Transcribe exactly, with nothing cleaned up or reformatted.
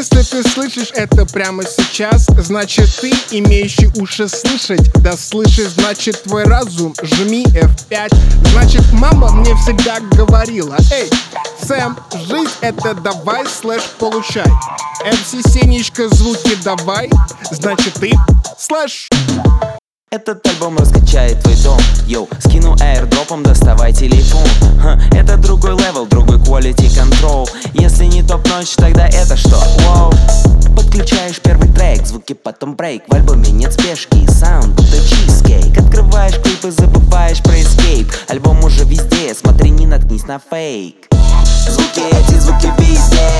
Если ты слышишь это прямо сейчас, значит ты, имеющий уши слышать. Да слышишь, значит твой разум, жми эф пять. Значит мама мне всегда говорила: эй, Сэм, жизнь это давай слэш получай. эм си Сенечка, звуки давай, значит ты слэш. Этот альбом раскачает твой дом. Йоу, скину аирдропом, доставай телефон. Ха, это другой левел, другой quality control. Если не топ-ночь, тогда это что? Воу. Подключаешь первый трек, звуки потом брейк. В альбоме нет спешки, саунд будто чизкейк. Открываешь клипы, забываешь про escape. Альбом уже везде, смотри, не наткнись на фейк. Звуки эти, звуки везде.